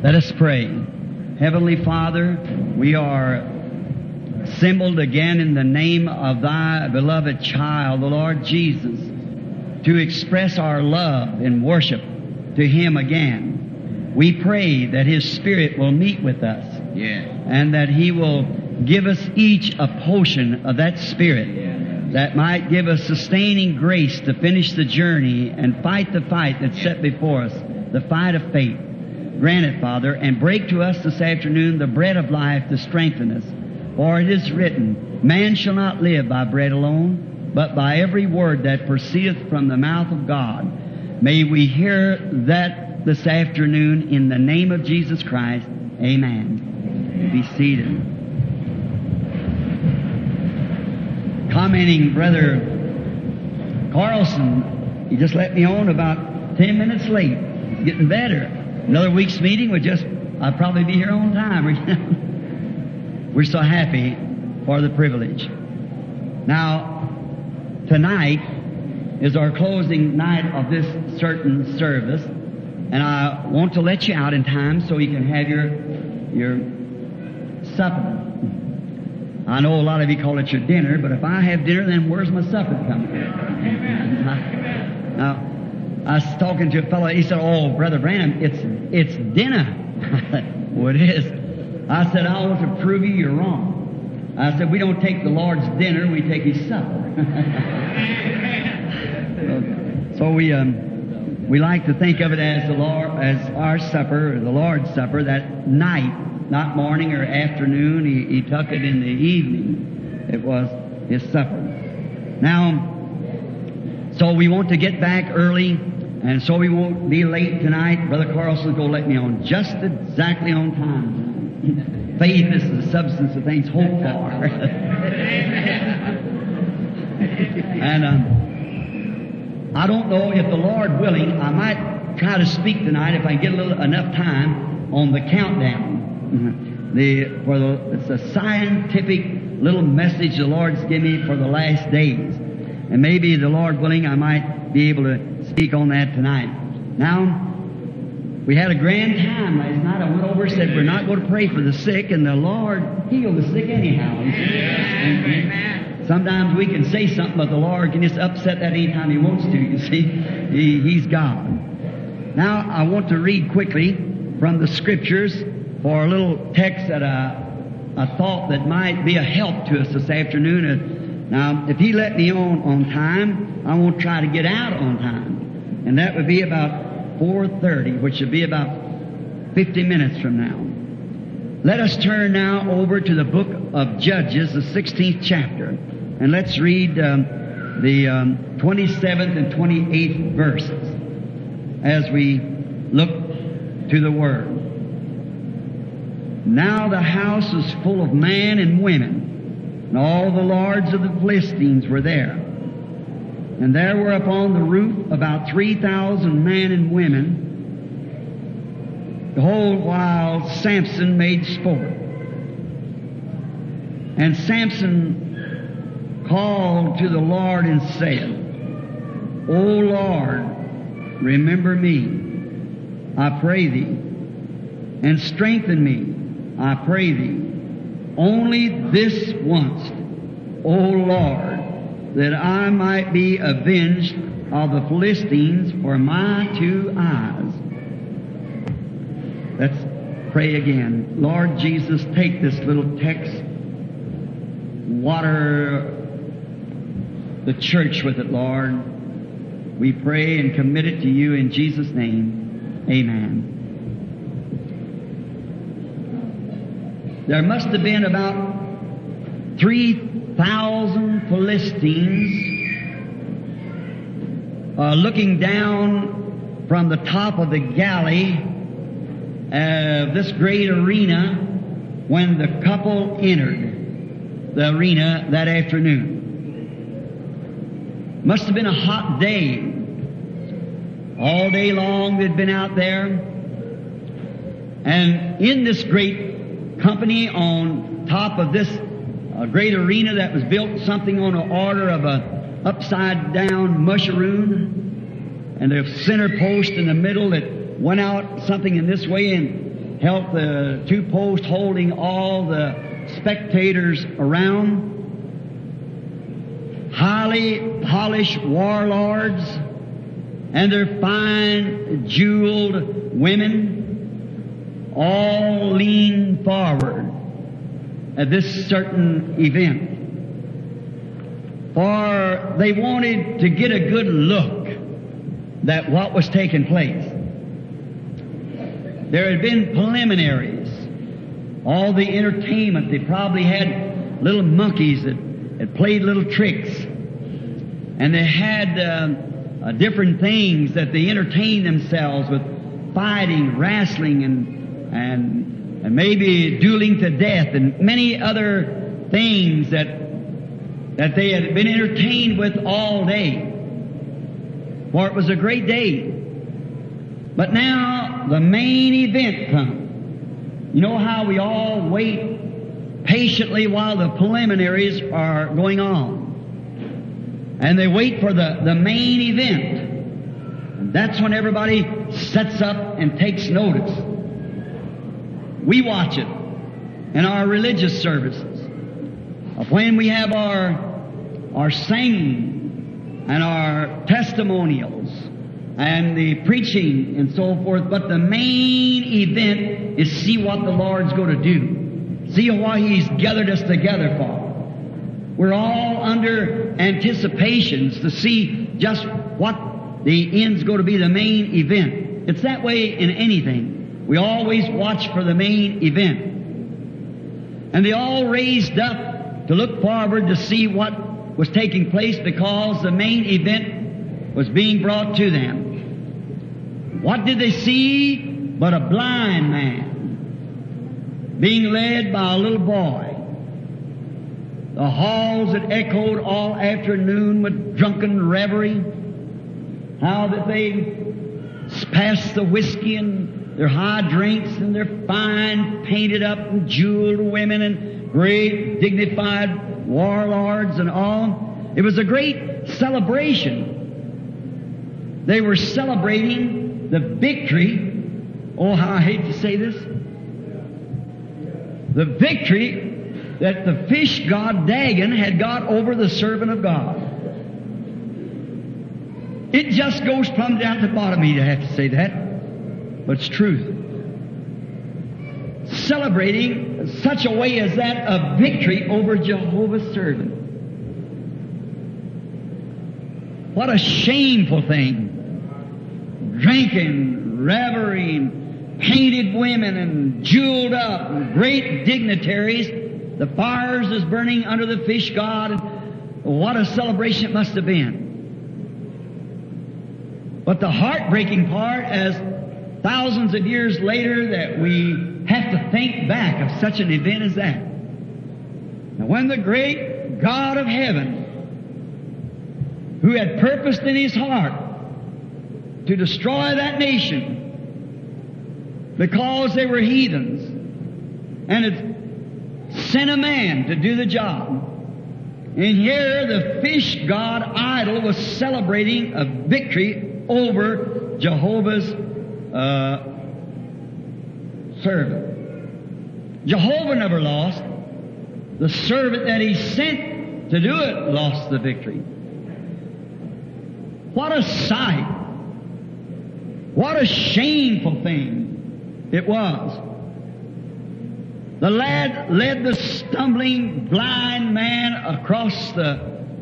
Let us pray. Heavenly Father, we are assembled again in the name of Thy beloved child, the Lord Jesus, to express our love and worship to Him again. We pray that His Spirit will meet with us, and that He will give us each a portion of that Spirit that might give us sustaining grace to finish the journey and fight the fight that's set before us, the fight of faith. Grant it, Father, and break to us this afternoon the bread of life to strengthen us. For it is written, man shall not live by bread alone, but by every word that proceedeth from the mouth of God. May we hear that this afternoon in the name of Jesus Christ. Amen. Be seated. Commenting, Brother Carlson, he just let me on about 10 minutes late. It's getting better. Another week's meeting I'll probably be here on time. We're so happy for the privilege. Now, tonight is our closing night of this certain service, and I want to let you out in time so you can have your supper. I know a lot of you call it your dinner, but if I have dinner, then where's my supper coming? Now, I was talking to a fellow, he said, oh, Brother Branham, it's dinner. Well, it is. I said, I want to prove you're wrong. I said, we don't take the Lord's dinner, we take His supper. So we like to think of it as as our supper, the Lord's Supper, that night, not morning or afternoon. He took it in the evening. It was His supper. Now, so we want to get back early, and so we won't be late tonight. Brother Carlson's going to let me on just exactly on time. Faith is the substance of things hoped for. And I don't know, if the Lord willing, I might try to speak tonight if I get enough time on the countdown. It's a scientific little message the Lord's given me for the last days. And maybe, the Lord willing, I might be able to speak on that tonight. Now, we had a grand time last night. I went over and said, we're not going to pray for the sick, and the Lord healed the sick anyhow. Amen. Sometimes we can say something, but the Lord can just upset that anytime He wants to, you see. He's God. Now, I want to read quickly from the Scriptures for a little text that I thought that might be a help to us this afternoon. Now, if He let me on time, I won't try to get out on time. And that would be about 4:30, which would be about 50 minutes from now. Let us turn now over to the book of Judges, the 16th chapter. And let's read the 27th and 28th verses as we look to the Word. Now the house was full of men and women, and all the lords of the Philistines were there. And there were upon the roof about 3,000 men and women, the whole while Samson made sport. And Samson called to the Lord and said, O Lord, remember me, I pray Thee, and strengthen me, I pray Thee, only this once, O Lord, that I might be avenged of the Philistines for my 2 eyes. Let's pray again. Lord Jesus, take this little text, water the church with it, Lord. We pray and commit it to You in Jesus' name. Amen. There must have been about 3,000 Philistines looking down from the top of the galley of this great arena when the couple entered the arena that afternoon. Must have been a hot day. All day long they'd been out there. And in this great company on top of this great arena that was built something on the order of a upside down mushroom, and a center post in the middle that went out something in this way, and held the two posts holding all the spectators around. Highly polished warlords and their fine jeweled women all leaned forward at this certain event. For they wanted to get a good look at what was taking place. There had been preliminaries, all the entertainment. They probably had little monkeys that played little tricks. And they had different things that they entertained themselves with, fighting, wrestling, and maybe dueling to death, and many other things that they had been entertained with all day. For it was a great day. But now the main event comes. You know how we all wait patiently while the preliminaries are going on. And they wait for the main event. And that's when everybody sets up and takes notice. We watch it in our religious services. When we have our singing and our testimonials and the preaching and so forth, but the main event is see what the Lord's going to do. See what He's gathered us together for. We're all under anticipations to see just what the end's going to be, the main event. It's that way in anything. We always watch for the main event. And they all raised up to look forward to see what was taking place because the main event was being brought to them. What did they see but a blind man being led by a little boy? The halls that echoed all afternoon with drunken revelry. How that they passed the whiskey and their high drinks and their fine painted up and jeweled women and great dignified warlords and all. It was a great celebration. They were celebrating the victory. Oh, how I hate to say this. The victory that the fish god Dagon had got over the servant of God. It just goes plumb down to the bottom of me to have to say that, but it's truth. Celebrating such a way as that a victory over Jehovah's servant. What a shameful thing. Drinking, reveling, painted women and jeweled up, and great dignitaries. The fires is burning under the fish god. And what a celebration it must have been. But the heartbreaking part, as thousands of years later, that we have to think back of such an event as that. Now, when the great God of heaven, who had purposed in His heart to destroy that nation because they were heathens, and had sent a man to do the job. And here the fish god idol was celebrating a victory over Jehovah's servant. Jehovah never lost. The servant that He sent to do it lost the victory. What a sight. What a shameful thing it was. The lad led the stumbling blind man across the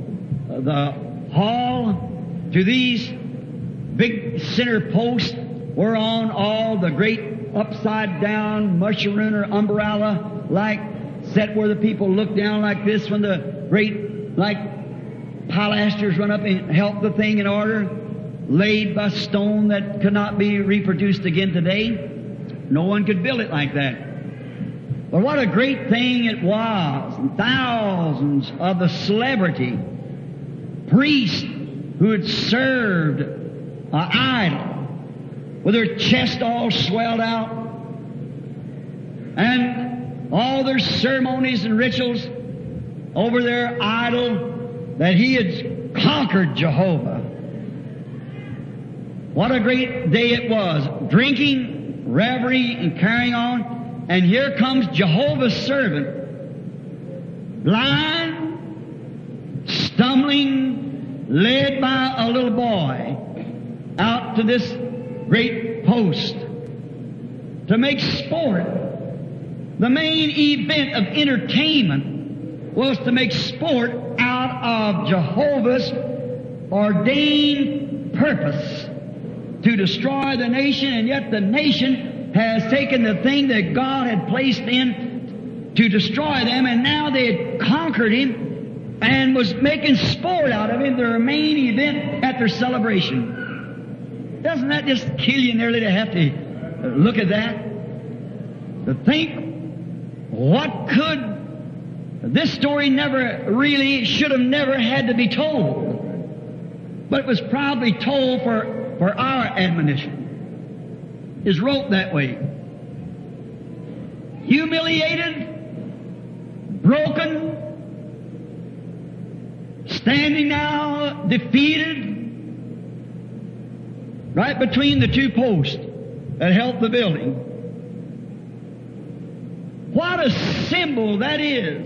hall to these big center posts whereon all the great upside down mushroom or umbrella like set where the people look down like this when the great like pilasters run up and help the thing in order, laid by stone that could not be reproduced again today. No one could build it like that. But what a great thing it was. And thousands of the celebrity priests who had served an idol with their chest all swelled out and all their ceremonies and rituals over their idol that he had conquered Jehovah. What a great day it was. Drinking, reverie and carrying on. And here comes Jehovah's servant, blind, stumbling, led by a little boy out to this great post to make sport. The main event of entertainment was to make sport out of Jehovah's ordained purpose to destroy the nation, and yet the nation has taken the thing that God had placed in to destroy them, and now they had conquered him and was making sport out of him, their main event at their celebration. Doesn't that just kill you nearly to have to look at that? To think, what could this story never really should have never had to be told, but it was probably told for our admonition. Is wrote that way. Humiliated, broken, standing now defeated, right between the two posts that held the building. What a symbol that is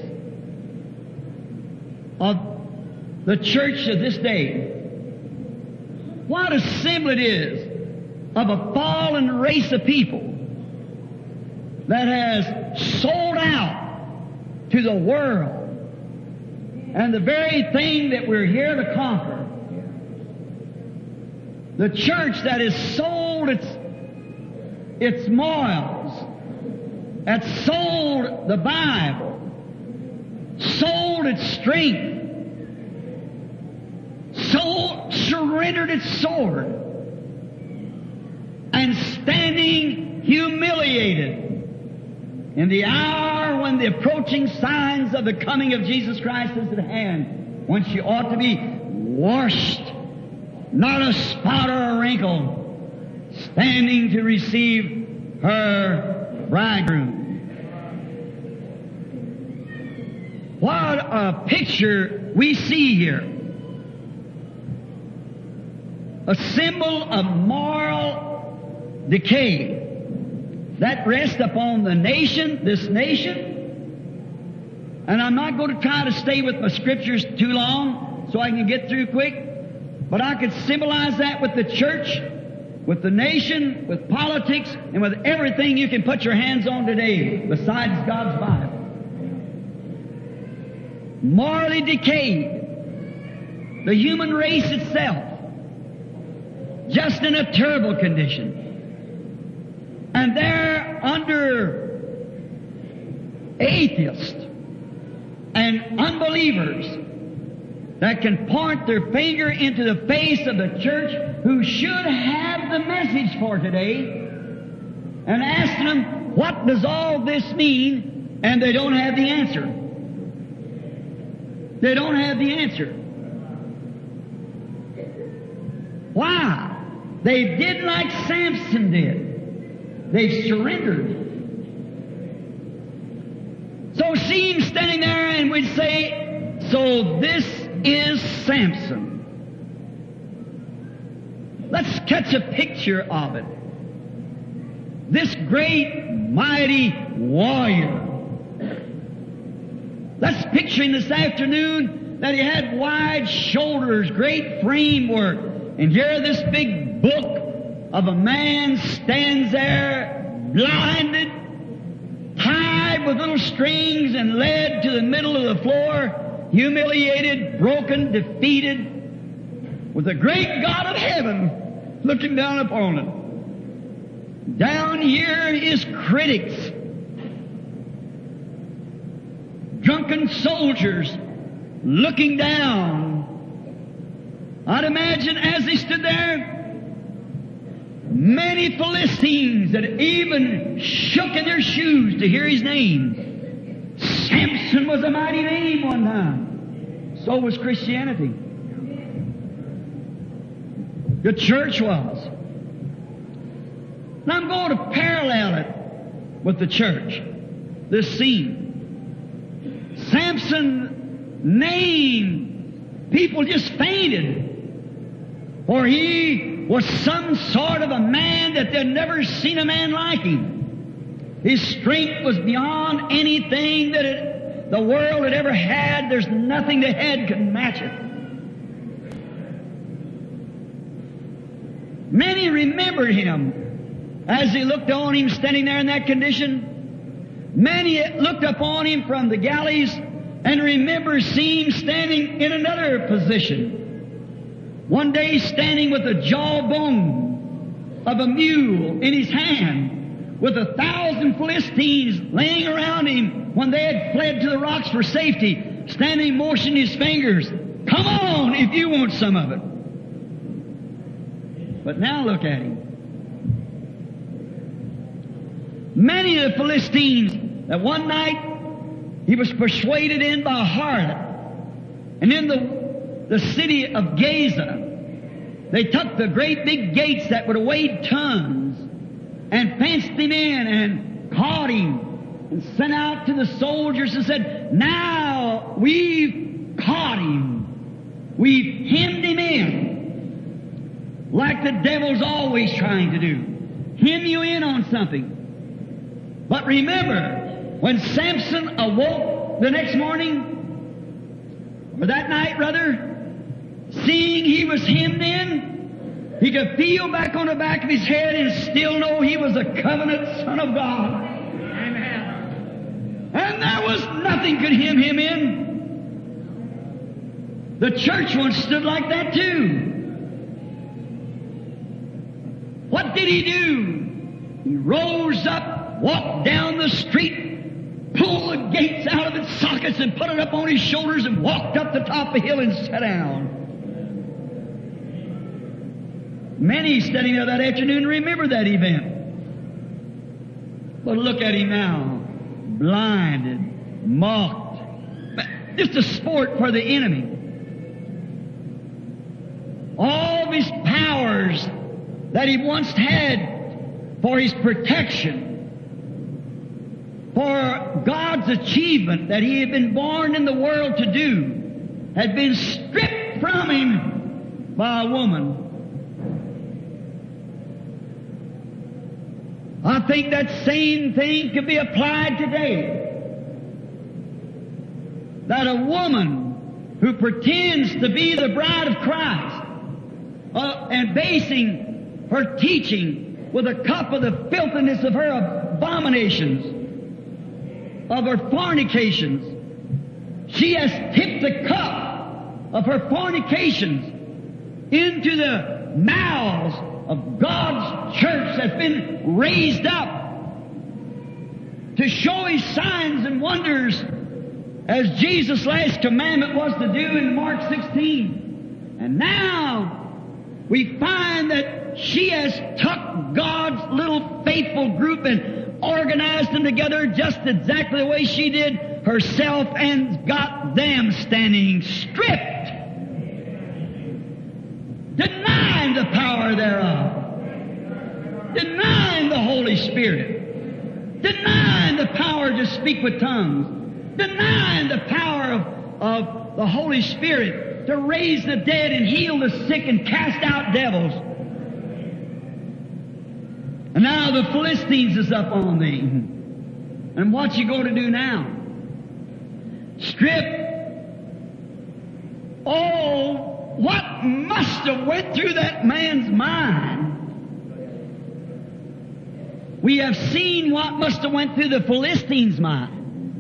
of the church of this day. What a symbol it is of a fallen race of people that has sold out to the world and the very thing that we're here to conquer. The church that has sold its morals, that sold the Bible, sold its strength, surrendered its sword, and standing humiliated in the hour when the approaching signs of the coming of Jesus Christ is at hand, when she ought to be washed, not a spot or a wrinkle, standing to receive her bridegroom. What a picture we see here. A symbol of moral decay that rests upon the nation, this nation. And I'm not going to try to stay with my scriptures too long so I can get through quick, but I could symbolize that with the church, with the nation, with politics, and with everything you can put your hands on today besides God's Bible. Morally decayed. The human race itself, just in a terrible condition. And they're under atheists and unbelievers that can point their finger into the face of the church who should have the message for today and ask them, what does all this mean? And they don't have the answer. They don't have the answer. Why? They did like Samson did. They've surrendered. So see him standing there and we'd say, so this is Samson. Let's catch a picture of it. This great, mighty warrior. Let's picture him this afternoon that he had wide shoulders, great framework. And here this big book of a man stands there, blinded, tied with little strings and led to the middle of the floor, humiliated, broken, defeated, with the great God of heaven looking down upon him. Down here his critics, drunken soldiers looking down. I'd imagine as they stood there, many Philistines that even shook in their shoes to hear his name. Samson was a mighty name one time. So was Christianity. The church was. Now I'm going to parallel it with the church, this scene. Samson's name, people just fainted. For he was some sort of a man that they'd never seen a man like him. His strength was beyond anything that the world had ever had. There's nothing the head could match it. Many remembered him as they looked on him standing there in that condition. Many looked upon him from the galleys and remember seeing him standing in another position. One day standing with the jawbone of a mule in his hand, with 1,000 Philistines laying around him when they had fled to the rocks for safety, standing motioning his fingers. Come on if you want some of it. But now look at him. Many of the Philistines that one night he was persuaded in by a harlot, and in the city of Gaza, they took the great big gates that would have weighed tons and fenced him in and caught him and sent out to the soldiers and said, now we've caught him. We've hemmed him in. Like the devil's always trying to do. Hem you in on something. But remember, when Samson awoke the next morning, or that night rather, seeing he was hemmed in, he could feel back on the back of his head and still know he was a covenant son of God. Amen. And there was nothing could hem him in. The church once stood like that too. What did he do? He rose up, walked down the street, pulled the gates out of its sockets and put it up on his shoulders and walked up the top of the hill and sat down. Many standing there that afternoon remember that event. But look at him now, blinded, mocked, just a sport for the enemy. All of his powers that he once had for his protection, for God's achievement that he had been born in the world to do, had been stripped from him by a woman. I think that same thing could be applied today. That a woman who pretends to be the bride of Christ and basing her teaching with a cup of the filthiness of her abominations, of her fornications. She has tipped the cup of her fornications into the mouths of God's church that's been raised up to show His signs and wonders as Jesus' last commandment was to do in Mark 16. And now we find that she has took God's little faithful group and organized them together just exactly the way she did herself and got them standing stripped, denying the power thereof, denying the Holy Spirit, denying the power to speak with tongues, denying the power of the Holy Spirit to raise the dead and heal the sick and cast out devils. And now the Philistines is up on thee. And what you going to do now? Strip. Oh, what must have went through that man's mind? We have seen what must have went through the Philistines' mind.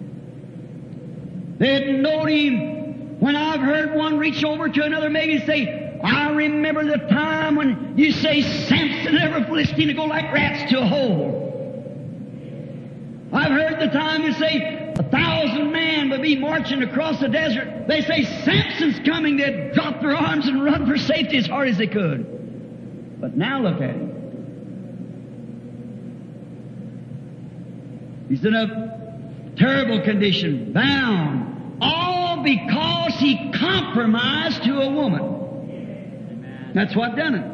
They had known him. When I've heard one reach over to another maybe say, I remember the time when you say Samson and every Philistine to go like rats to a hole. I've heard the time you say 1,000 men would be marching across the desert. They say Samson's coming. They'd drop their arms and run for safety as hard as they could. But now look at him. He's in a terrible condition, bound. All because he compromised to a woman. Amen. That's what done it.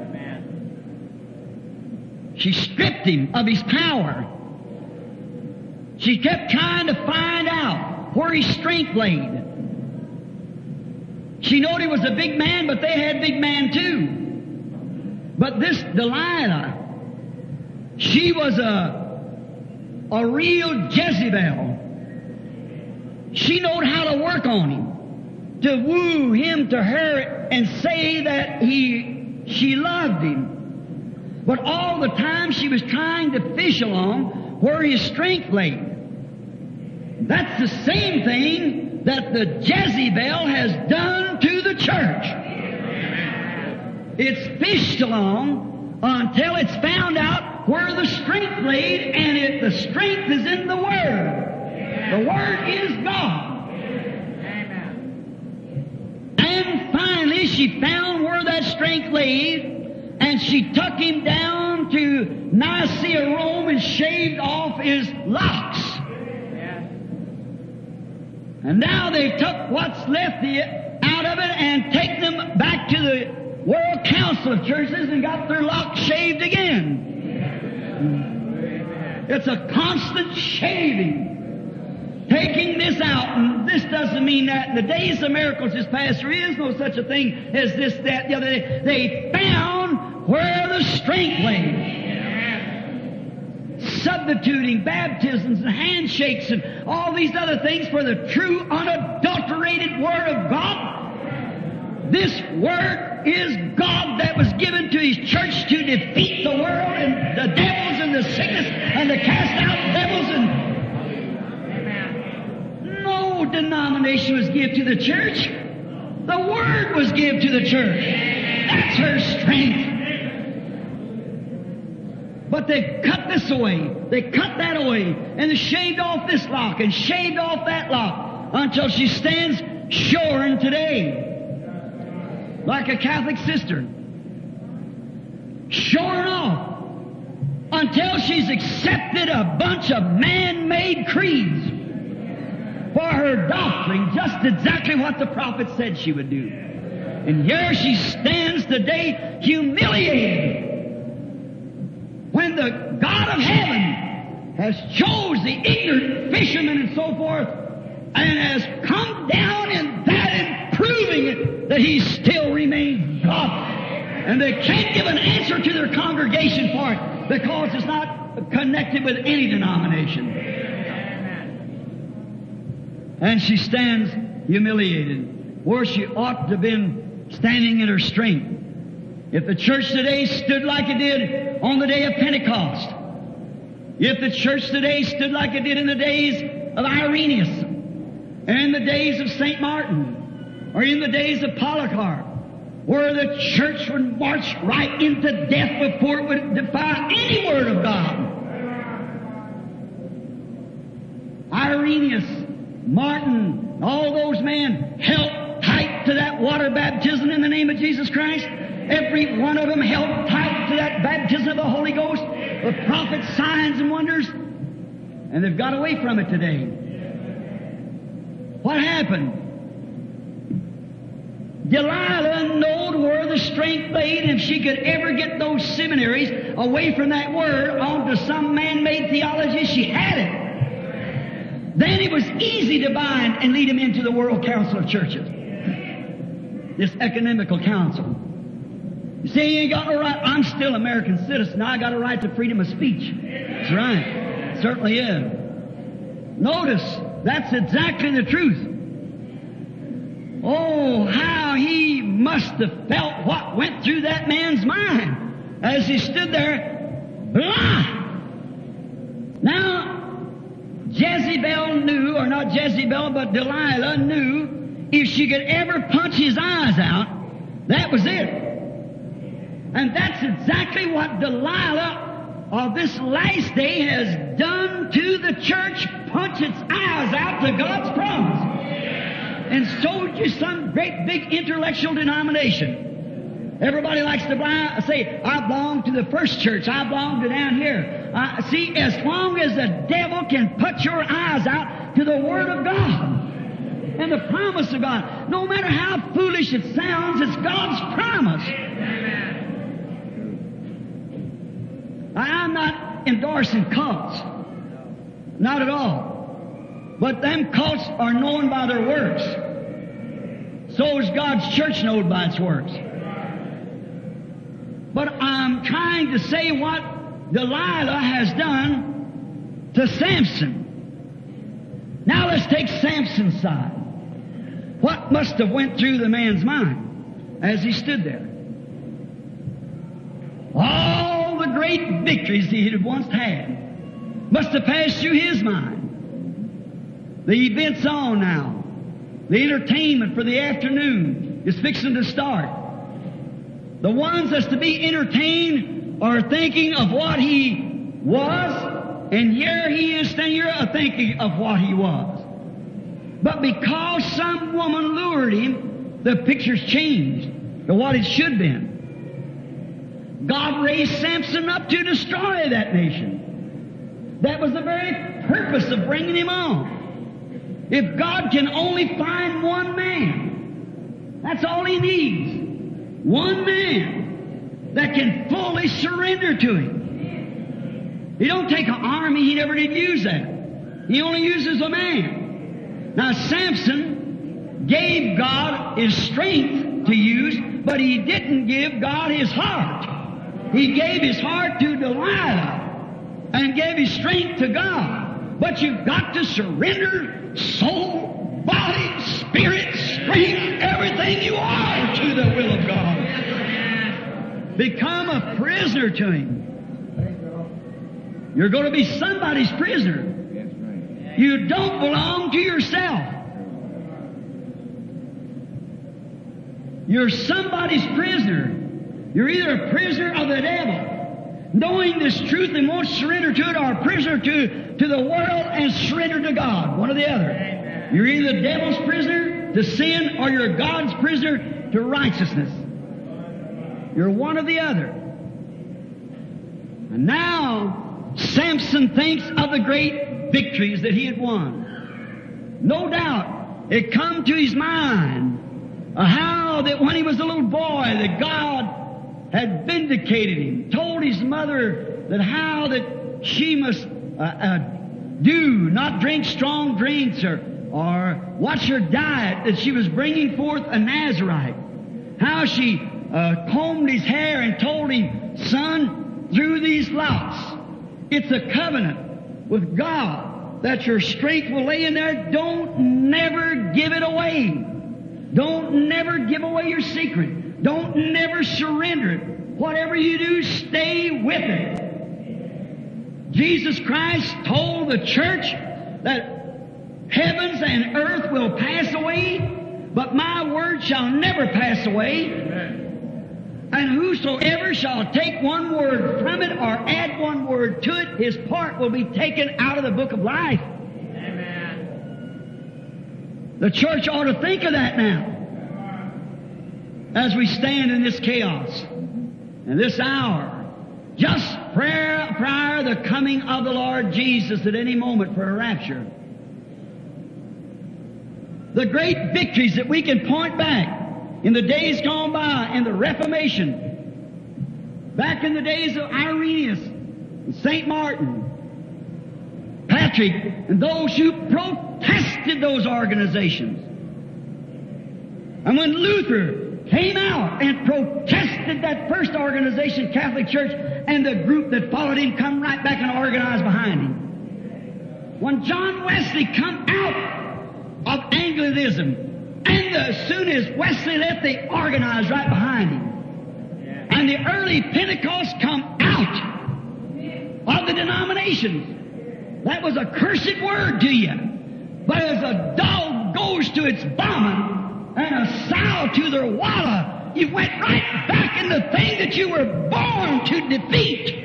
Amen. She stripped him of his power. She kept trying to find out where his strength laid. She knowed he was a big man, but they had big man too. But this Delilah, she was a real Jezebel. She knowed how to work on him, to woo him to her and say that she loved him. But all the time she was trying to fish along where his strength lay. That's the same thing that the Jezebel has done to the church. It's fished along until it's found out where the strength laid, and the strength is in the Word. The Word is God. And finally she found where that strength laid, and she took him down to Nicaea, Rome, and shaved off his locks. And now they took what's left out of it and taken them back to the World Council of Churches and got their locks shaved again. It's a constant shaving. Taking this out, and this doesn't mean that in the days of miracles is past. There is no such a thing as this, that, the other day. They found where the strength lay. Substituting baptisms and handshakes and all these other things for the true, unadulterated Word of God. This Word is God that was given to His church to defeat the world and the devils and the sickness and to cast out devils. And no denomination was given to the church. The Word was given to the church. That's her strength. But they cut this away, they cut that away, and they shaved off this lock and shaved off that lock until she stands shorn today, like a Catholic sister. Shorn off until she's accepted a bunch of man-made creeds for her doctrine, just exactly what the prophet said she would do. And here she stands today humiliated, when the God of heaven has chose the ignorant fishermen and so forth, and has come down in that and proving it that He still remains God. And they can't give an answer to their congregation for it because it's not connected with any denomination. And she stands humiliated where she ought to have been standing in her strength. If the church today stood like it did on the day of Pentecost, if the church today stood like it did in the days of Irenaeus, and in the days of St. Martin, or in the days of Polycarp, where the church would march right into death before it would defy any Word of God. Irenaeus, Martin, all those men held tight to that water baptism in the name of Jesus Christ. Every one of them held tight to that baptism of the Holy Ghost, with prophets, signs, and wonders, and they've got away from it today. What happened? Delilah knowed where the strength lay, and if she could ever get those seminaries away from that Word onto some man-made theology, she had it. Then it was easy to bind and lead them into the World Council of Churches, this ecumenical council. You see, you ain't got no right. I'm still an American citizen. I got a right to freedom of speech. That's right. It certainly is. Notice, that's exactly the truth. Oh, how he must have felt what went through that man's mind as he stood there blind. Now, Jezebel knew, or not Jezebel, but Delilah knew if she could ever punch his eyes out, that was it. And that's exactly what Delilah of this last day has done to the church, punch its eyes out to God's promise, and sold you some great big intellectual denomination. Everybody likes to say, I belong to the first church, I belong to down here. See, as long as the devil can put your eyes out to the Word of God and the promise of God, no matter how foolish it sounds, it's God's promise. I'm not endorsing cults. Not at all. But them cults are known by their works. So is God's church known by its works. But I trying to say what Delilah has done to Samson. Now let's take Samson's side. What must have went through the man's mind as he stood there? All the great victories he had once had must have passed through his mind. The events on now. The entertainment for the afternoon is fixing to start. The ones that's to be entertained are thinking of what he was, and here he is standing here thinking of what he was. But because some woman lured him, the picture's changed to what it should have been. God raised Samson up to destroy that nation. That was the very purpose of bringing him on. If God can only find one man, that's all He needs. One man that can fully surrender to Him. He don't take an army. He never did use that. He only uses a man. Now Samson gave God his strength to use, but he didn't give God his heart. He gave his heart to Delilah and gave his strength to God. But you've got to surrender soul, body, spirit, strength, everything you are to the will of God. Become a prisoner to Him. You're going to be somebody's prisoner. You don't belong to yourself. You're somebody's prisoner. You're either a prisoner of the devil, knowing this truth and won't surrender to it, or a prisoner to the world and surrender to God. One or the other. You're either the devil's prisoner to sin, or you're God's prisoner to righteousness. You're one or the other. And now Samson thinks of the great victories that he had won. No doubt it come to his mind how that when he was a little boy that God had vindicated him, told his mother that how that she must not drink strong drinks or watch her diet, that she was bringing forth a Nazarite. How she combed his hair and told him, son, through these locks, it's a covenant with God that your strength will lay in there. Don't never give it away. Don't never give away your secret. Don't never surrender it. Whatever you do, stay with it. Jesus Christ told the church that heavens and earth will pass away, but my word shall never pass away. Amen. And whosoever shall take one word from it or add one word to it, his part will be taken out of the book of life. Amen. The church ought to think of that now. As we stand in this chaos, in this hour, just prior the coming of the Lord Jesus at any moment for a rapture. The great victories that we can point back in the days gone by, in the Reformation, back in the days of Irenaeus, and St. Martin, Patrick, and those who protested those organizations. And when Luther came out and protested that first organization, Catholic Church, and the group that followed him come right back and organized behind him. When John Wesley come out of Anglicanism, and as soon as Wesley left, they organized right behind him. And the early Pentecost come out of the denominations. That was a cursed word to you. But as a dog goes to its vomit, and a sow to their wallow, you went right back in the thing that you were born to defeat.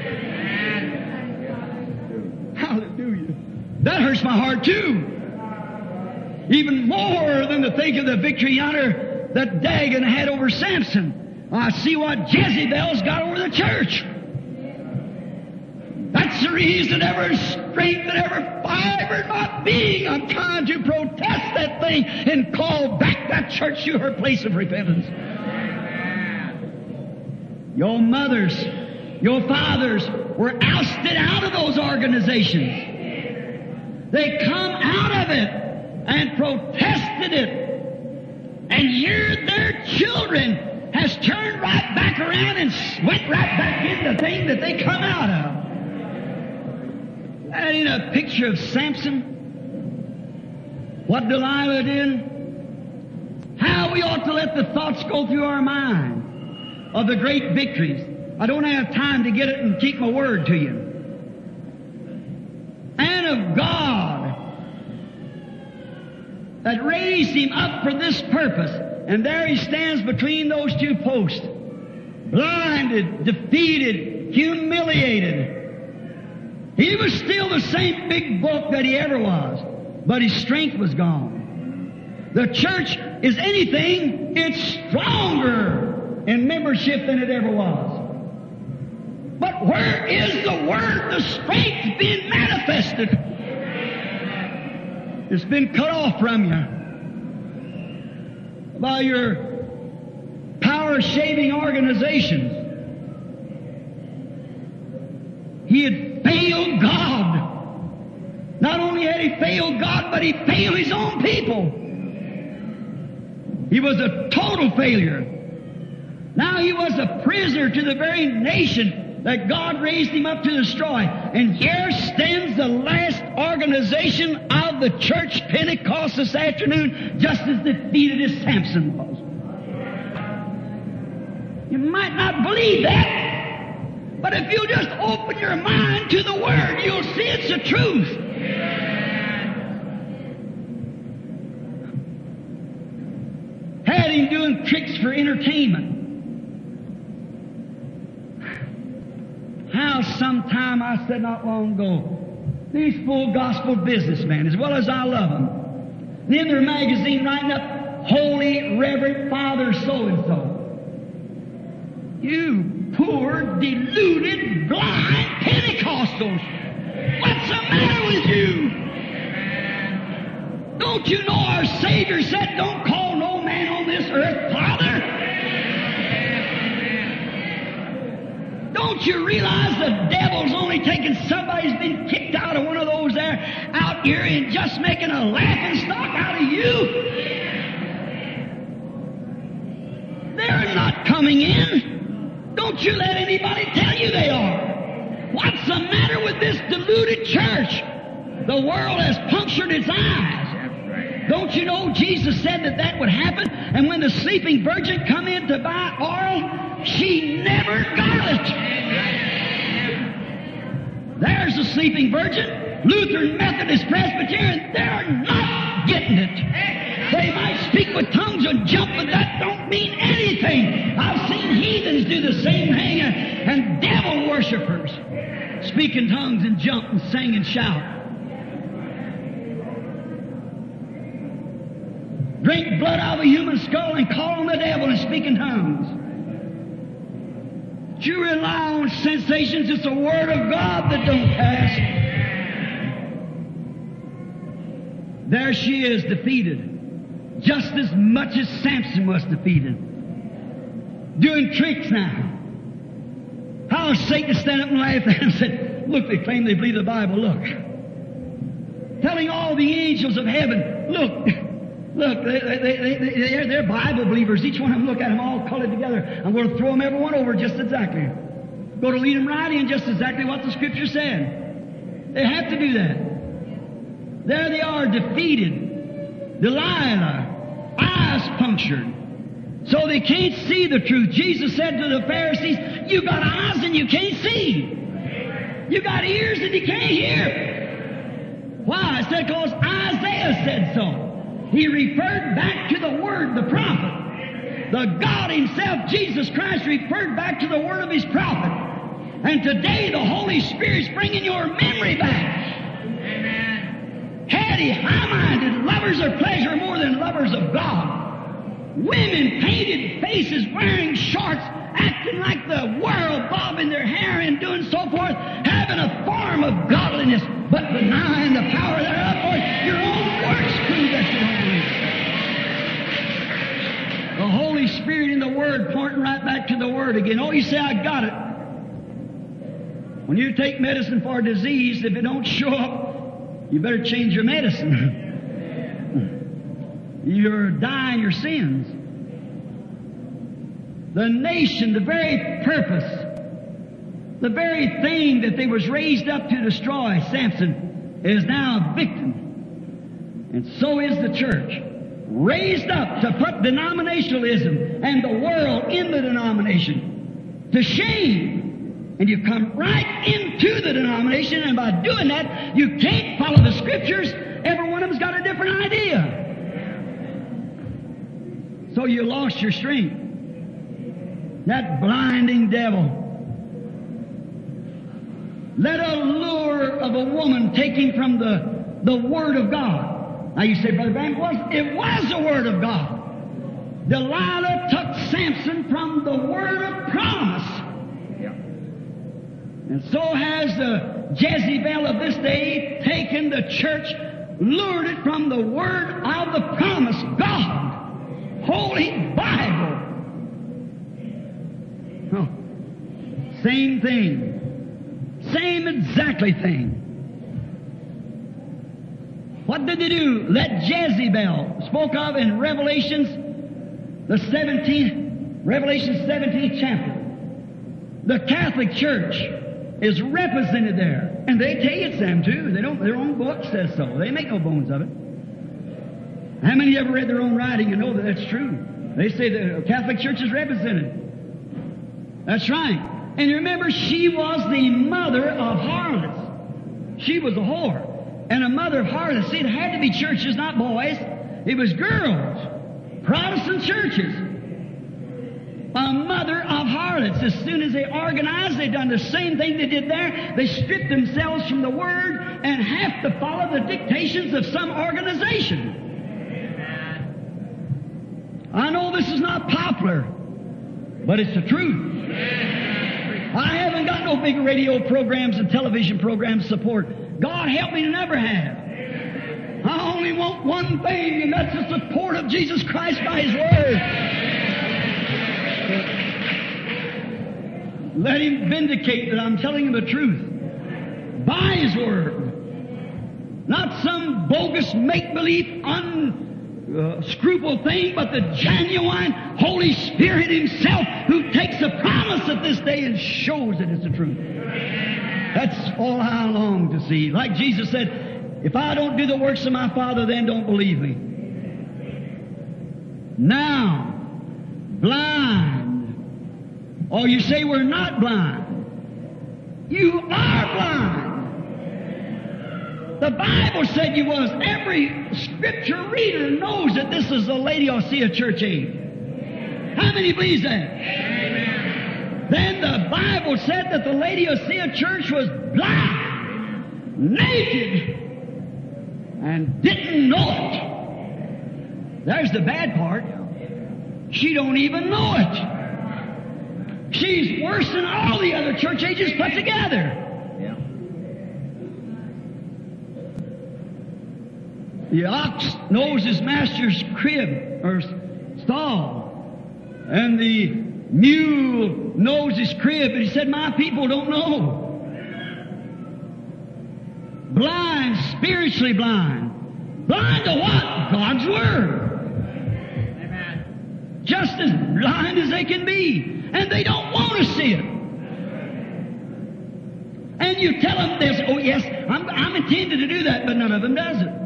Hallelujah. That hurts my heart too. Even more than to think of the victory yonder that Dagon had over Samson. I see what Jezebel's got over the church. That's the reason every strength and every fiber in my being, I'm trying to protest that thing and call back that church to her place of repentance. Your mothers, your fathers were ousted out of those organizations. They come out of it and protested it. And here their children has turned right back around and went right back into the thing that they come out of. That ain't a picture of Samson. What Delilah did. How we ought to let the thoughts go through our mind of the great victories. I don't have time to get it and keep my word to you. And of God that raised him up for this purpose. And there he stands between those two posts. Blinded, defeated, humiliated. He was still the same big bulk that he ever was. But his strength was gone. The church is anything, it's stronger in membership than it ever was. But where is the Word, the strength being manifested? It's been cut off from you by your power-shaving organizations. He had failed God. Not only had he failed God, but he failed his own people. He was a total failure. Now he was a prisoner to the very nation that God raised him up to destroy. And here stands the last organization of the church, Pentecost, this afternoon, just as defeated as Samson was. You might not believe that, but if you just open your mind to the Word, you'll see it's the truth. Had him doing tricks for entertainment. How sometime I said not long ago, these full gospel businessmen, as well as I love them, and in their magazine writing up, Holy Reverend Father so-and-so. You poor, deluded, blind Pentecostals. What's the matter with you? Don't you know our Savior said, don't call no man on this earth Father? Don't you realize the devil's only taking somebody who's been kicked out of one of those there out here and just making a laughing stock out of you? They're not coming in. Don't you let anybody tell you they are. What's the matter with this deluded church? The world has punctured its eyes. Don't you know Jesus said that that would happen? And when the sleeping virgin come in to buy oil, she never got it. There's the sleeping virgin. Lutheran, Methodist, Presbyterian, they're not getting it. They might speak with tongues and jump, but that don't mean anything. I've seen heathens do the same thing, and devil worshippers speak in tongues and jump and sing and shout. Drink blood out of a human skull and call on the devil and speak in tongues. But you rely on sensations. It's the Word of God that don't pass. There she is, defeated. Just as much as Samson was defeated. Doing tricks now. How is Satan to stand up and laugh at them and say, look, they claim they believe the Bible, look. Telling all the angels of heaven, look, they're Bible believers. Each one of them, look at them all colored together. I'm going to throw them every one over just exactly. Go to lead them right in just exactly what the Scripture said. They have to do that. There they are, defeated. Delilah, eyes punctured. So they can't see the truth. Jesus said to the Pharisees, you got eyes and you can't see. You got ears and you can't hear. Why? It's because Isaiah said so. He referred back to the Word, the prophet. The God Himself, Jesus Christ, referred back to the Word of His prophet. And today the Holy Spirit's bringing your memory back. Heady, high-minded, lovers of pleasure more than lovers of God. Women, painted faces, wearing shorts, acting like the world, bobbing their hair and doing so forth, having a form of godliness, but denying the power thereof, for your own works prove that you don't believe. The Holy Spirit in the Word pointing right back to the Word again. Oh, you say, I got it. When you take medicine for a disease, if it don't show up, you better change your medicine. You're dying your sins. the nation, the very purpose, the very thing that they was raised up to destroy, Samson, is now a victim. And so is the church. Raised up to put denominationalism and the world in the denomination to shame. And you come right into the denomination, and by doing that, you can't follow the Scriptures. Every one of them's got a different idea. So you lost your strength. That blinding devil. Let a lure of a woman take him from the Word of God. Now you say, Brother Branham, it was the Word of God. Delilah took Samson from the Word of promise. And so has the Jezebel of this day taken the church, lured it from the Word of the promise, God, Holy Bible. Oh, same thing. Same exactly thing. What did they do? Let Jezebel, spoke of in Revelation 17th chapter. The Catholic Church is represented there. And they tell you it's them too. They don't, their own book says so. They make no bones of it. How many ever read their own writing and know that that's true? They say the Catholic Church is represented. That's right. And remember, she was the mother of harlots. She was a whore. And a mother of harlots. See, it had to be churches, not boys. It was girls. Protestant churches. A mother of harlots. As soon as they organized, they done the same thing they did there. They stripped themselves from the Word and have to follow the dictations of some organization. I know this is not popular, but it's the truth. I haven't got no big radio programs and television programs support. God help me to never have. I only want one thing, and that's the support of Jesus Christ by His Word. Let Him vindicate that I'm telling Him the truth. By His Word. Not some bogus make-believe, unscrupled thing, but the genuine Holy Spirit Himself who takes the promise of this day and shows that it's the truth. That's all I long to see. Like Jesus said, if I don't do the works of my Father, then don't believe me. Now, blind. Or you say we're not blind. You are blind. The Bible said you was. Every Scripture reader knows that this is the Laodicea church age. How many believes that? Amen. Then the Bible said that the Laodicea church was blind, naked, and didn't know it. There's the bad part. She don't even know it. She's worse than all the other church ages put together. The ox knows his master's crib or stall. And the mule knows his crib. And he said, my people don't know. Blind, spiritually blind. Blind to what? God's Word. Amen. Just as blind as they can be. And they don't want to see it. And you tell them this, oh yes, I'm intended to do that, but none of them does it.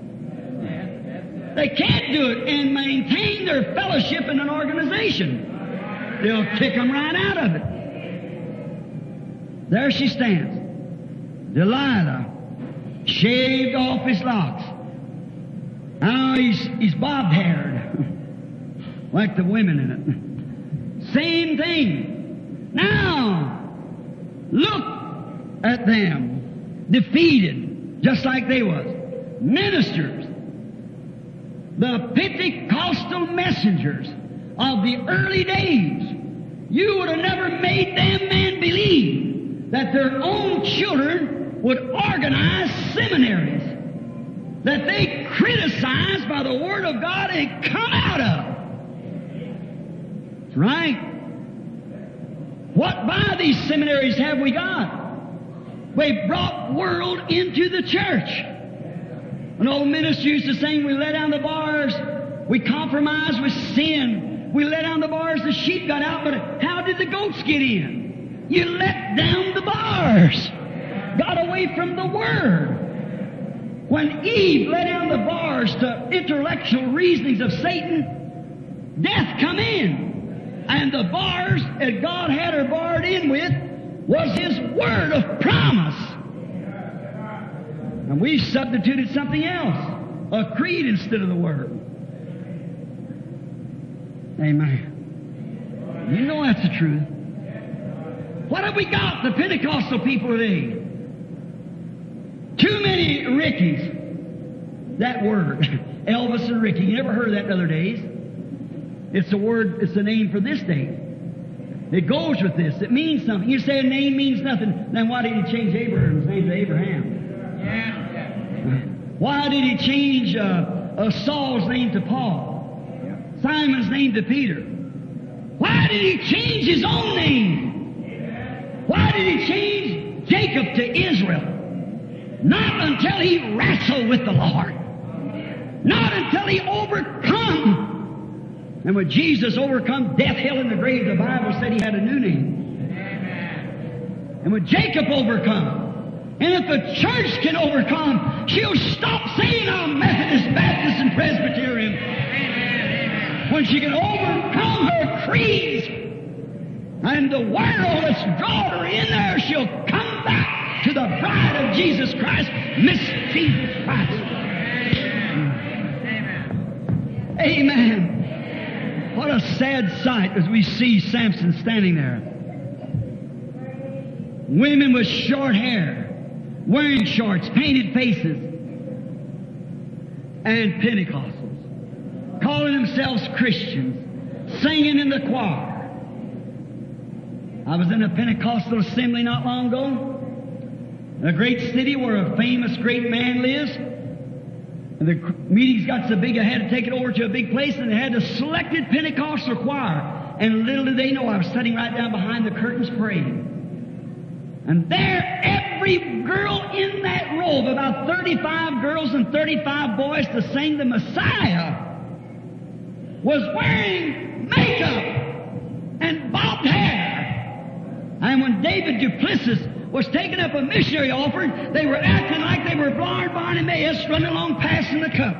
They can't do it and maintain their fellowship in an organization. They'll kick them right out of it. There she stands. Delilah shaved off his locks. Now he's bobbed-haired, like the women in it. Same thing. Now, look at them, defeated, just like they was. Ministers. The Pentecostal messengers of the early days, you would have never made them men believe that their own children would organize seminaries that they criticize by the Word of God and come out of. That's right. What by these seminaries have we got? We brought world into the church. An old minister used to sing, we let down the bars, we compromise with sin, We let down the bars, the sheep got out, but how did the goats get in? You let down the bars. Got away from the Word. When Eve let down the bars to intellectual reasonings of Satan, death come in. And the bars that God had her barred in with was His Word of promise. And we substituted something else, a creed instead of the Word. Amen. You know that's the truth. What have we got, the Pentecostal people today? Too many Rickies. That word, Elvis and Ricky. You never heard of that in other days. It's a word, it's a name for this day. It goes with this. It means something. You say a name means nothing, then why did He change Abraham's name to Abraham? Yeah. Why did He change Saul's name to Paul? Simon's name to Peter? Why did He change His own name? Why did He change Jacob to Israel? Not until he wrestled with the Lord. Not until he overcome. And when Jesus overcome death, hell, and the grave, the Bible said he had a new name. And when Jacob overcome, and if the church can overcome, she'll stop saying I'm Methodist, Baptist, and Presbyterian. When she can overcome her creeds, and the world that's drawn her in there, she'll come back to the bride of Jesus Christ, Miss Jesus Christ. Amen. Amen. What a sad sight as we see Samson standing there. Women with short hair, wearing shorts, painted faces, and Pentecostals, calling themselves Christians, singing in the choir. I was in a Pentecostal assembly not long ago, in a great city where a famous great man lives. And the meetings got so big I had to take it over to a big place, and they had a selected Pentecostal choir. And little did they know I was sitting right down behind the curtains praying. And there, every girl in that row of about 35 girls and 35 boys to sing the Messiah was wearing makeup and bobbed hair. And when David Duplessis was taking up a missionary offering, they were acting like they were blind Bartimaeus running along passing the cup.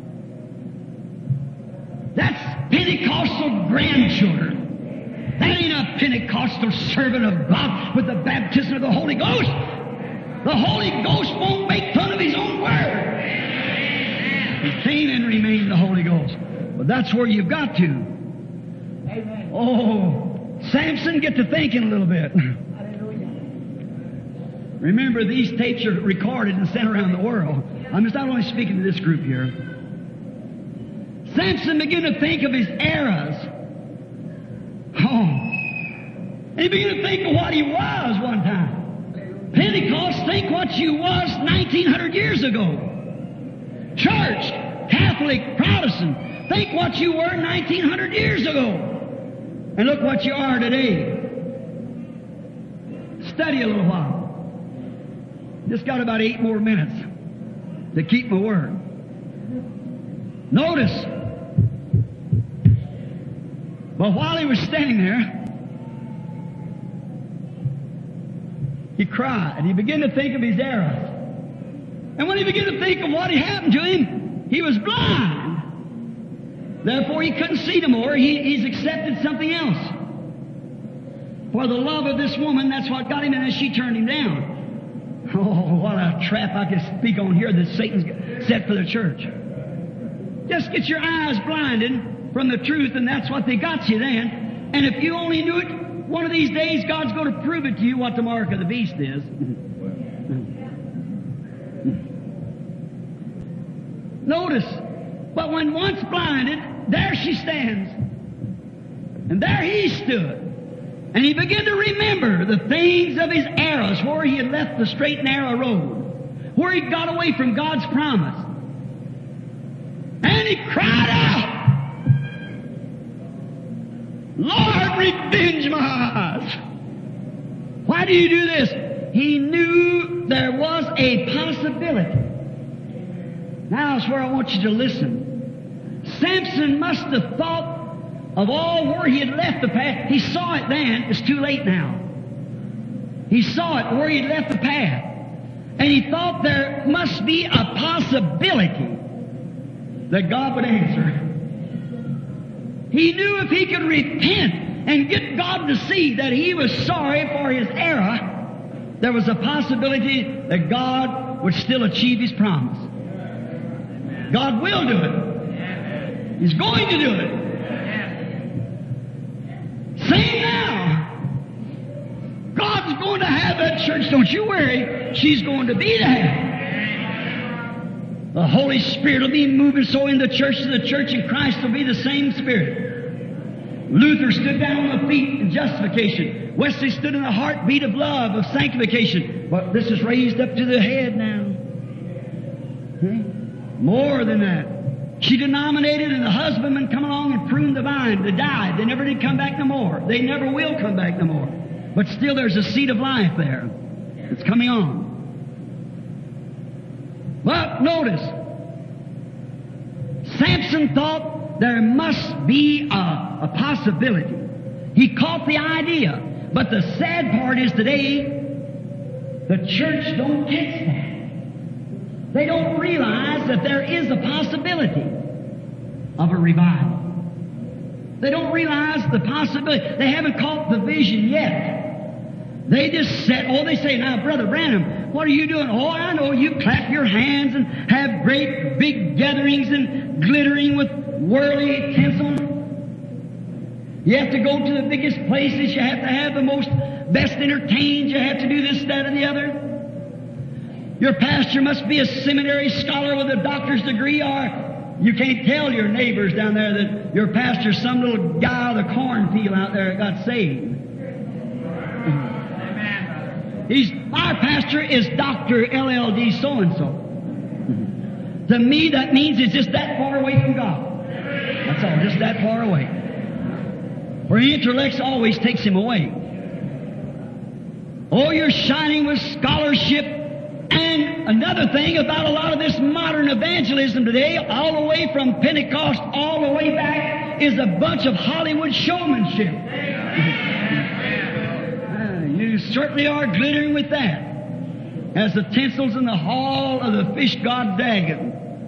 That's Pentecostal grandchildren. That ain't a Pentecostal servant of God with the baptism of the Holy Ghost. The Holy Ghost won't make fun of His own word. He came and remained the Holy Ghost. But that's where you've got to. Amen. Oh, Samson, get to thinking a little bit. Remember, these tapes are recorded and sent around the world. I'm just not only speaking to this group here. Samson began to think of his eras. Oh. And he began to think of what he was one time. Pentecost, think what you was 1900 years ago. Church, Catholic, Protestant, think what you were 1900 years ago. And look what you are today. Study a little while. Just got about 8 more minutes to keep my word. Notice, but while he was standing there, he cried. He began to think of his errors. And when he began to think of what had happened to him, he was blind. Therefore, he couldn't see no more. He's accepted something else. For the love of this woman, that's what got him, and then she turned him down. Oh, what a trap I can speak on here that Satan's set for the church. Just get your eyes blinded from the truth, and that's what they got you then. And if you only knew it, one of these days God's going to prove it to you what the mark of the beast is. Notice, but when once blinded, there she stands. And there he stood. And he began to remember the things of his errors, where he had left the straight and narrow road, where he got away from God's promise. And he cried out, Lord, revenge my eyes. Why do you do this? He knew there was a possibility. Now is where I want you to listen. Samson must have thought of all where he had left the path. He saw it then. It's too late now. He saw it where he had left the path. And he thought there must be a possibility that God would answer. He knew if he could repent and get God to see that he was sorry for his error, there was a possibility that God would still achieve his promise. God will do it. He's going to do it. Same now. God's going to have that church. Don't you worry. She's going to be there. The Holy Spirit will be moving so in the church that the church in Christ will be the same Spirit. Luther stood down on the feet in justification. Wesley stood in the heartbeat of love, of sanctification. But this is raised up to the head now. More than that. She denominated, and the husbandman come along and pruned the vine. They died. They never did come back no more. They never will come back no more. But still there's a seed of life there. It's coming on. But notice, Samson thought there must be a possibility. He caught the idea. But the sad part is today, the church don't catch that. They don't realize that there is a possibility of a revival. They don't realize the possibility. They haven't caught the vision yet. They just said, they say, now, Brother Branham, what are you doing? Oh, I know, you clap your hands and have great big gatherings and glittering with worldly tinsel. You have to go to the biggest places. You have to have the most best entertained. You have to do this, that, and the other. Your pastor must be a seminary scholar with a doctor's degree, or you can't tell your neighbors down there that your pastor's some little guy of the cornfield out there that got saved. Our pastor is Dr. LLD so-and-so. To me, that means it's just that far away from God. That's all, just that far away. For intellects always takes him away. Oh, you're shining with scholarship. And another thing about a lot of this modern evangelism today, all the way from Pentecost all the way back, is a bunch of Hollywood showmanship. You certainly are glittering with that, as the tinsels in the hall of the fish god Dagon.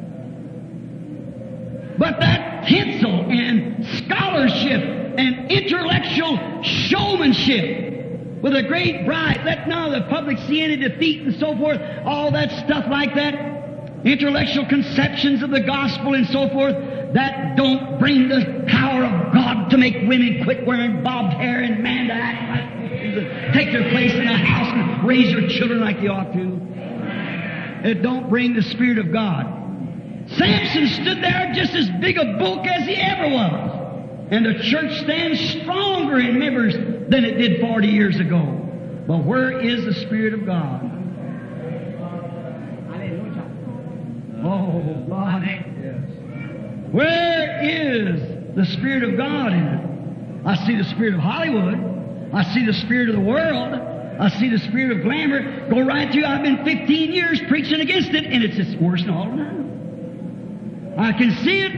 But that tinsel and scholarship and intellectual showmanship with a great bride, let none of the public see any defeat and so forth, all that stuff like that, intellectual conceptions of the gospel and so forth, that don't bring the power of God to make women quit wearing bobbed hair and man to act like take their place in the house and raise their children like they ought to. It don't bring the Spirit of God. Samson stood there just as big a book as he ever was. And the church stands stronger in members than it did 40 years ago. But where is the Spirit of God? Oh, God. Where is the Spirit of God in it? I see the Spirit of Hollywood. I see the spirit of the world. I see the spirit of glamour. Go right through. I've been 15 years preaching against it, and it's just worse than all of that. I can see it.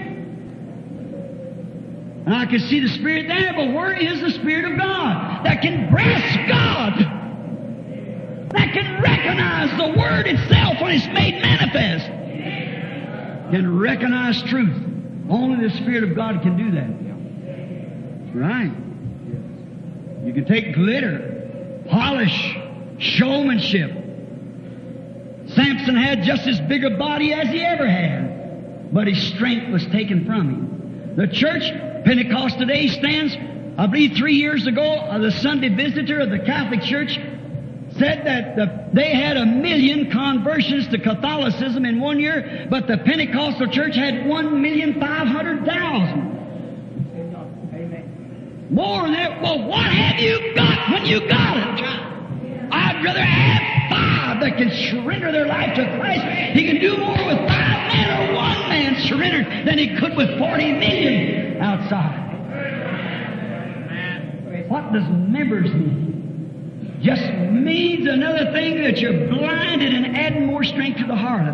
And I can see the Spirit there, but where is the Spirit of God that can grasp God? That can recognize the Word itself when it's made manifest? Can recognize truth. Only the Spirit of God can do that. Right. You can take glitter, polish, showmanship. Samson had just as big a body as he ever had, but his strength was taken from him. The church, Pentecost today, stands, I believe 3 years ago, the Sunday visitor of the Catholic Church said that they had 1 million conversions to Catholicism in 1 year, but the Pentecostal Church had 1,500,000. More than that. Well, what have you got when you got it? I'd rather have 5 that can surrender their life to Christ. He can do more with 5 men or 1 man surrendered than he could with 40 million outside. What does members mean? Just means another thing that you're blinded and adding more strength to the heart of.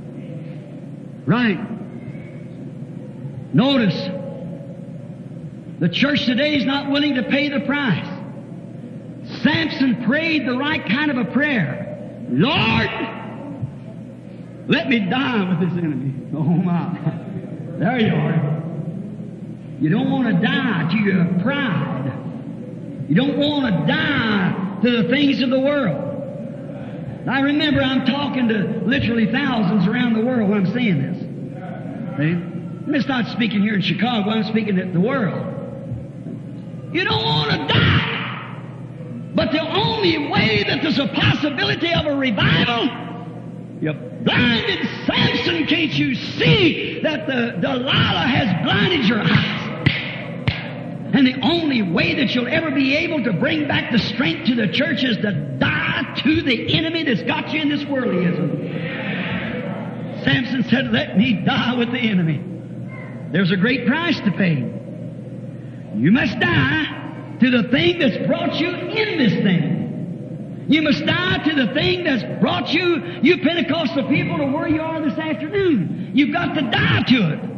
Right. Notice, The church today is not willing to pay the price. Samson prayed the right kind of a prayer. Lord, let me die with this enemy. Oh my. There you are. You don't want to die to your pride. You don't want to die to the things of the world. I remember I'm talking to literally thousands around the world when I'm saying this. See? I'm just not speaking here in Chicago. I'm speaking at the world. You don't want to die. But the only way that there's a possibility of a revival, you blinded Samson, can't you see that the Delilah has blinded your eyes? And the only way that you'll ever be able to bring back the strength to the church is to die to the enemy that's got you in this worldlyism. Samson said, let me die with the enemy. There's a great price to pay. You must die to the thing that's brought you in this thing. You must die to the thing that's brought you Pentecostal people, to where you are this afternoon. You've got to die to it.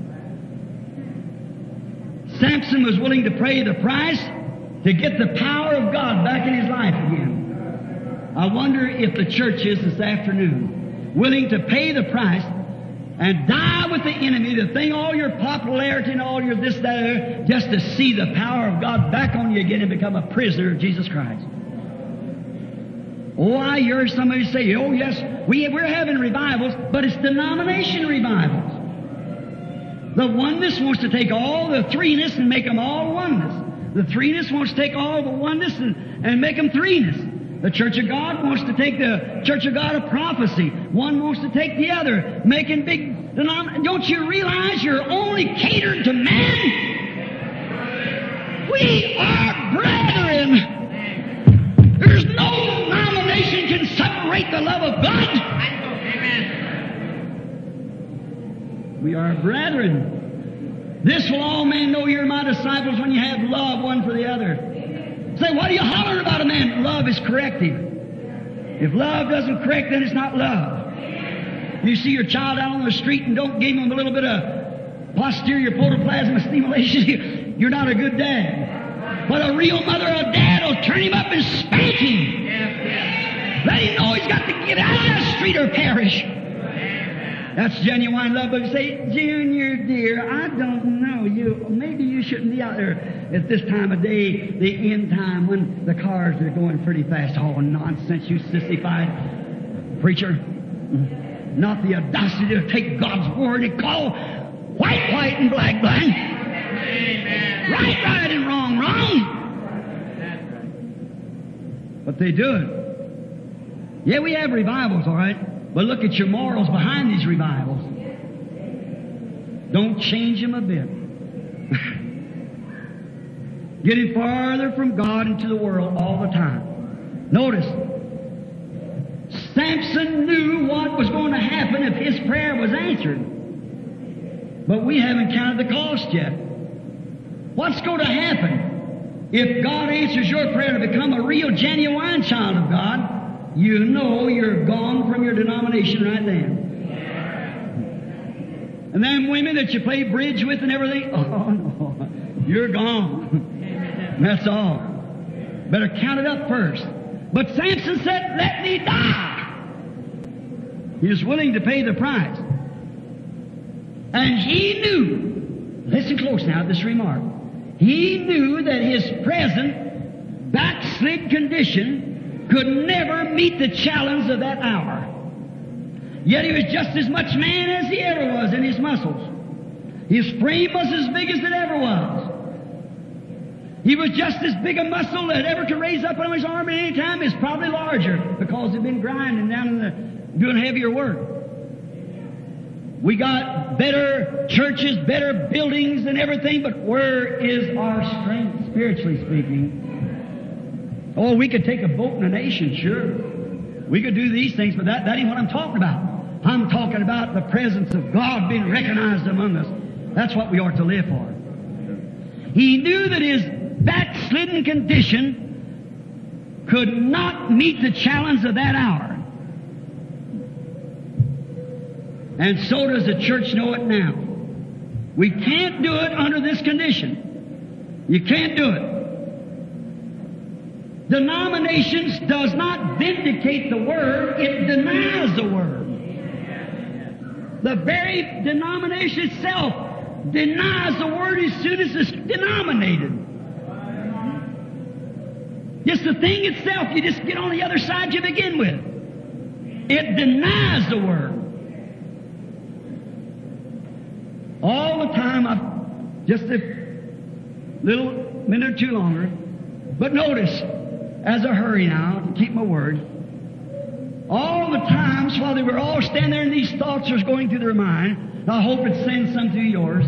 Samson was willing to pay the price to get the power of God back in his life again. I wonder if the church is this afternoon willing to pay the price and die with the enemy, the thing, all your popularity and all your this, that, just to see the power of God back on you again and become a prisoner of Jesus Christ. Oh, I hear somebody say, oh yes, we're having revivals, but it's denomination revivals. The oneness wants to take all the threeness and make them all oneness. The threeness wants to take all the oneness and make them threeness. The Church of God wants to take the Church of God of prophecy. One wants to take the other, making big denominations. Don't you realize you're only catered to man? We are brethren. There's no denomination can separate the love of God. We are brethren. This will all men know you're my disciples when you have love one for the other. Say, what are you hollering about a man? Love is corrective. If love doesn't correct, then it's not love. You see your child out on the street and don't give him a little bit of posterior protoplasma stimulation, you're not a good dad. But a real mother or dad will turn him up and spank him. Let him know he's got to get out of the street or perish. That's genuine love. But you say, Junior, dear, I don't know. Maybe you shouldn't be out there at this time of day, the end time, when the cars are going pretty fast. Oh, nonsense, you sissified preacher. Not the audacity to take God's word and call white, white, and black, black. Amen. Right, right, and wrong, wrong. But they do it. Yeah, we have revivals, all right. But look at your morals behind these revivals. Don't change them a bit. Getting farther from God into the world all the time. Notice, Samson knew what was going to happen if his prayer was answered. But we haven't counted the cost yet. What's going to happen if God answers your prayer to become a real, genuine child of God? You know you're gone from your denomination right then. And them women that you play bridge with and everything, oh no, you're gone. That's all. Better count it up first. But Samson said, let me die. He was willing to pay the price. And he knew, listen close now to this remark, he knew that his present backslid condition could never meet the challenge of that hour. Yet he was just as much man as he ever was in his muscles. His frame was as big as it ever was. He was just as big a muscle that ever could raise up on his arm at any time. Is probably larger because he'd been grinding down doing heavier work. We got better churches, better buildings and everything, but where is our strength, spiritually speaking? Oh, we could take a vote in a nation, sure. We could do these things, but that ain't what I'm talking about. I'm talking about the presence of God being recognized among us. That's what we ought to live for. He knew that his backslidden condition could not meet the challenge of that hour. And so does the church know it now. We can't do it under this condition. You can't do it. Denominations does not vindicate the Word, it denies the Word. The very denomination itself denies the Word as soon as it's denominated. Just the thing itself, you just get on the other side you begin with. It denies the Word. All the time, just a little minute or two longer, but notice, as I hurry now to keep my word, all the times while they were all standing there and these thoughts were going through their mind, and I hope it sends some through yours,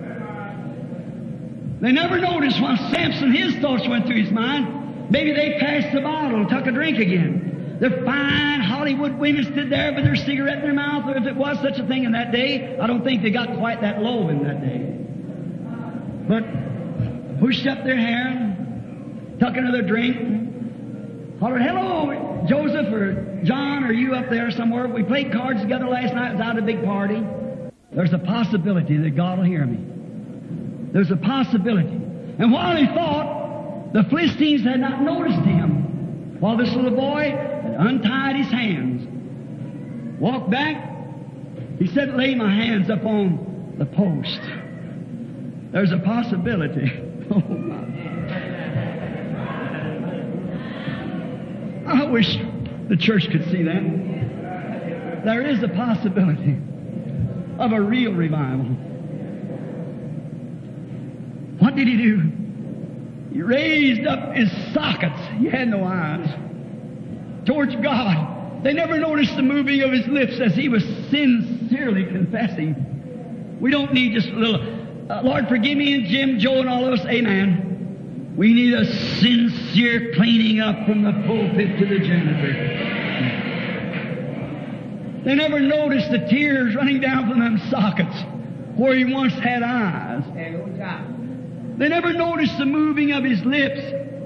they never noticed while Samson, his thoughts went through his mind, maybe they passed the bottle and took a drink again. The fine Hollywood women stood there with their cigarette in their mouth, or if it was such a thing in that day. I don't think they got quite that low in that day. But pushed up their hair and took another drink and hollered, "Hello, Joseph or John, are you up there somewhere? We played cards together last night. It was out at a big party." There's a possibility that God will hear me. There's a possibility. And while he thought, the Philistines had not noticed him. While this little boy had untied his hands, walked back, he said, "Lay my hands up on the post." There's a possibility. Oh, my. I wish the church could see that. There is a possibility of a real revival. What did he do? He raised up his sockets. He had no eyes. Towards God. They never noticed the moving of his lips as he was sincerely confessing. We don't need just a little, "Lord, forgive me," and Jim, Joe, and all of us. Amen. We need a sincere cleaning up from the pulpit to the janitor. They never noticed the tears running down from them sockets where he once had eyes. They never noticed the moving of his lips.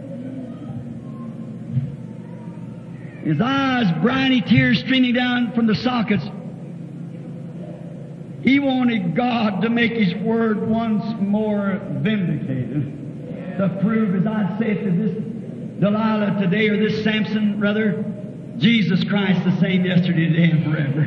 His eyes, briny tears streaming down from the sockets. He wanted God to make His Word once more vindicated. To prove, as I say to this Delilah today, or this Samson, rather, Jesus Christ the same yesterday, today, and forever.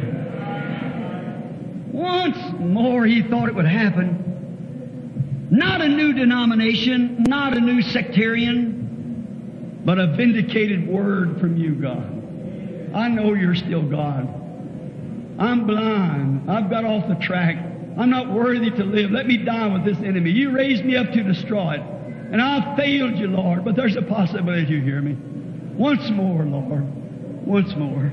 Once more he thought it would happen. Not a new denomination, not a new sectarian, but a vindicated word from you, God. I know you're still God. I'm blind. I've got off the track. I'm not worthy to live. Let me die with this enemy. You raised me up to destroy it. And I've failed you, Lord, but there's a possibility you hear me. Once more, Lord. Once more.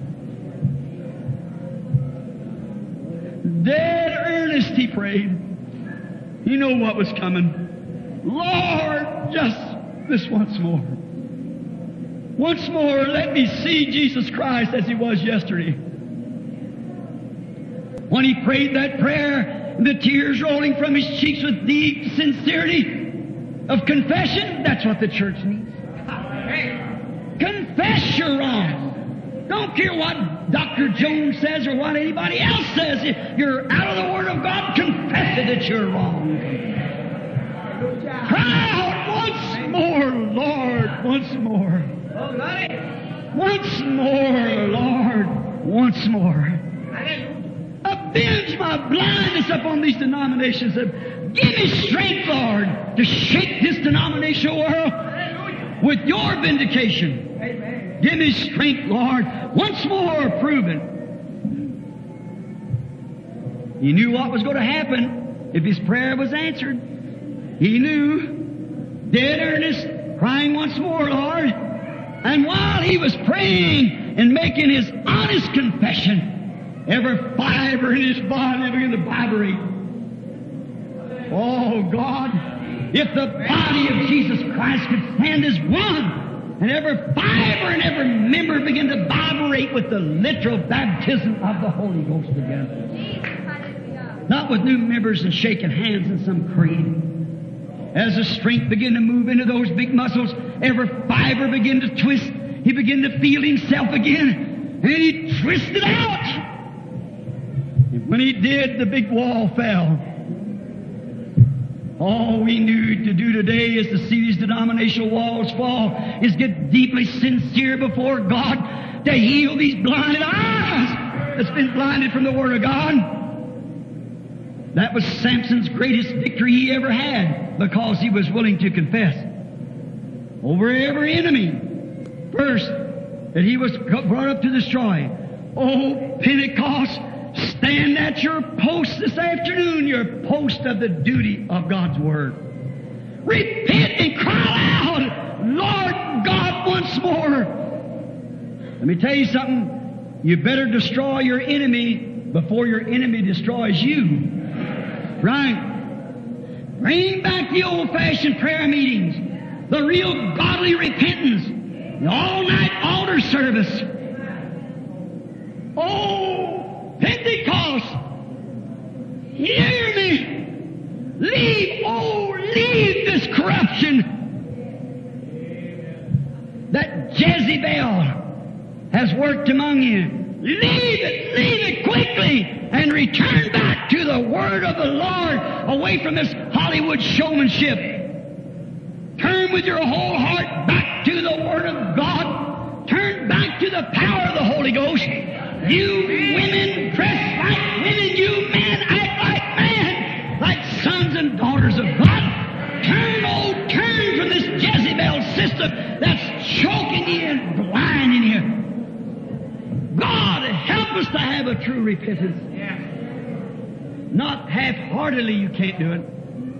Dead earnest, he prayed. You know what was coming. Lord, just this once more. Once more, let me see Jesus Christ as He was yesterday. When he prayed that prayer, the tears rolling from his cheeks with deep sincerity of confession, that's what the church needs. Confess you're wrong. Don't care what Dr. Jones says or what anybody else says. If you're out of the Word of God, confess it that you're wrong. Cry out once more, Lord, once more. Once more, Lord, once more. Avenge my blindness upon these denominations. Give me strength, Lord, to shake this denominational world with your vindication. Amen. Give me strength, Lord. Once more, prove it. He knew what was going to happen if his prayer was answered. He knew, dead earnest, crying once more, Lord. And while he was praying and making his honest confession, every fiber in his body began to vibrate. Oh, God, if the body of Jesus Christ could stand as one, and every fiber and every member begin to vibrate with the literal baptism of the Holy Ghost together. Not with new members and shaking hands in some creed. As the strength began to move into those big muscles, every fiber began to twist. He began to feel himself again, and he twisted out. And when he did, the big wall fell. All we need to do today is to see these denominational walls fall, is get deeply sincere before God to heal these blinded eyes that's been blinded from the Word of God. That was Samson's greatest victory he ever had, because he was willing to confess over every enemy. First, that he was brought up to destroy. Oh, Pentecost, stand at your post this afternoon, your post of the duty of God's Word. Repent and cry out, Lord God, once more. Let me tell you something. You better destroy your enemy before your enemy destroys you. Right? Bring back the old-fashioned prayer meetings, the real godly repentance, the all-night altar service. Oh, Pentecost, hear me. Leave this corruption that Jezebel has worked among you. Leave it quickly, and return back to the Word of the Lord, away from this Hollywood showmanship. Turn with your whole heart back to the Word of God. Turn back to the power of the Holy Ghost. You women, dress like women. You men, act like men, like sons and daughters of God. Turn from this Jezebel system that's choking you and blinding you. God, help us to have a true repentance. Not half-heartedly, you can't do it.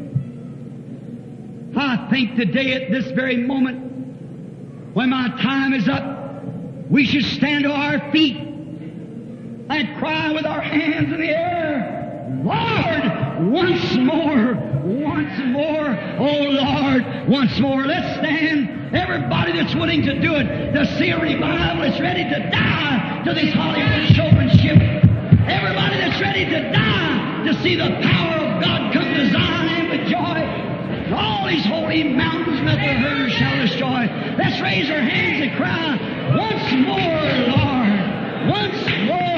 I think today at this very moment, when my time is up, we should stand to our feet and cry with our hands in the air, Lord, once more, oh Lord, once more. Let's stand, everybody that's willing to do it, to see a revival that's ready to die to this Hollywood showmanship. Everybody that's ready to die to see the power of God come to Zion with joy. All these holy mountains that the herders shall destroy. Let's raise our hands and cry, once more, Lord, once more.